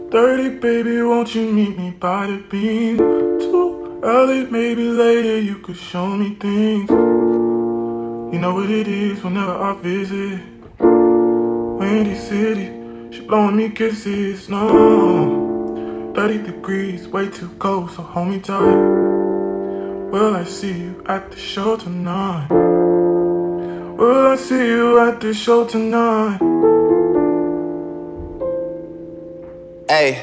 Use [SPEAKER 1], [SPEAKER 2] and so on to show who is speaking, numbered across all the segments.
[SPEAKER 1] 2:30, baby, won't you meet me by the beam? Too early, maybe later, you could show me things. You know what it is whenever I visit Windy City, she blowing me kisses, no 30 degrees, way too cold, so hold me tight. Will I see you at the show tonight? Will I see you at the show tonight?
[SPEAKER 2] Ayy.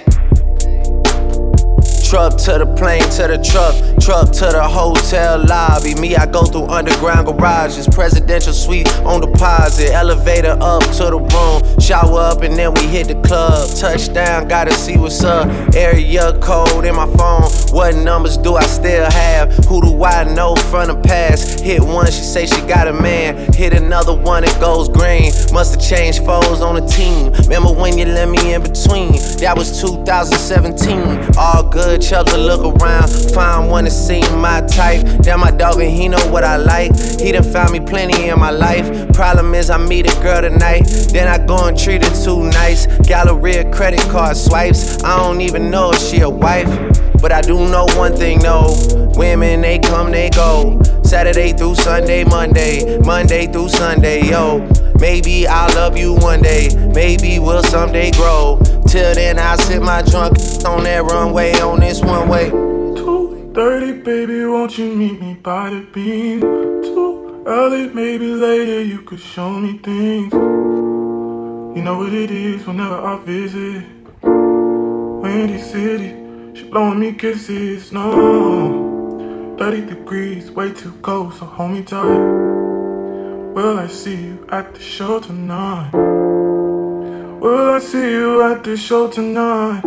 [SPEAKER 2] Truck to the plane, to the truck to the hotel lobby. Me, I go through underground garages, presidential suite on deposit, elevator up to the room, shower up and then we hit the club. Touchdown, gotta see what's up. Area code in my phone. What numbers do I still have? Who do I know from the past? Hit one, she say she got a man. Hit another one, it goes green. Must've changed foes on the team. Remember when you let me in between? That was 2017. All good. Chubbs to look around, find one that seem my type. Damn, my dog and he know what I like. He done found me plenty in my life. Problem is I meet a girl tonight, then I go and treat her too nice. Galleria credit card swipes, I don't even know if she a wife. But I do know one thing, no. Women, they come, they go. Saturday through Sunday, Monday through Sunday, yo. Maybe I'll love you one day, maybe we'll someday grow. Till then, I'll sit my drunk on that runway, on this one way.
[SPEAKER 1] 2:30, baby, won't you meet me by the beam? Too early, maybe later, you could show me things. You know what it is whenever I visit Windy City, she blowing me kisses, no 30 degrees, way too cold, so hold me tight. Will I see you at the show tonight? Will I see you at the show tonight?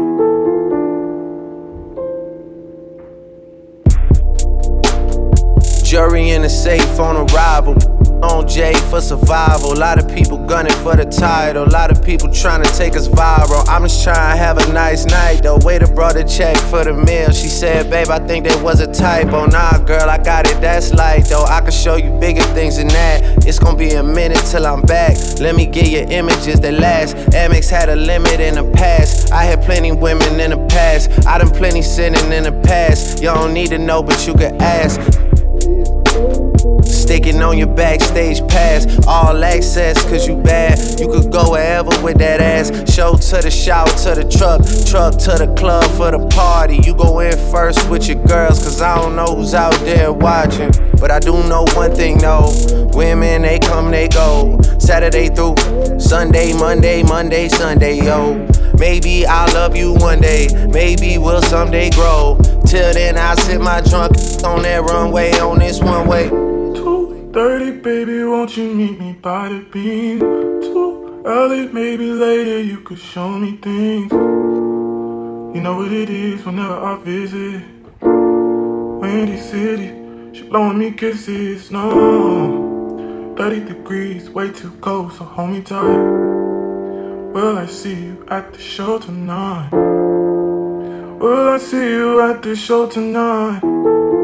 [SPEAKER 2] Jury in the safe on arrival. On J for survival. A lot of people gunning for the title. A lot of people trying to take us viral. I'm just trying to have a nice night though. Waiter brought a check for the meal. She said, babe, I think there was a typo. Nah, girl, I got it, that's light though. I can show you bigger things than that. It's gonna be a minute till I'm back. Let me get you images that last. Amex had a limit in the past. I had plenty women in the past. I done plenty sinning in the past. You don't need to know, but you can ask. Sticking on your backstage pass, all access, cause you bad. You could go wherever with that ass. Show to the shower, to the truck to the club for the party. You go in first with your girls, cause I don't know who's out there watching. But I do know one thing though, women, they come, they go. Saturday through Sunday, Monday, Sunday, yo. Maybe I'll love you one day, maybe we'll someday grow. Till then, I'll sit my drunk on that runway, on this one way.
[SPEAKER 1] 2:30, baby, won't you meet me by the beam? Too early, maybe later, you could show me things. You know what it is whenever I visit Windy City, she blowing me kisses, no 30 degrees, way too cold, so hold me tight. Will I see you at the show tonight? Will I see you at the show tonight?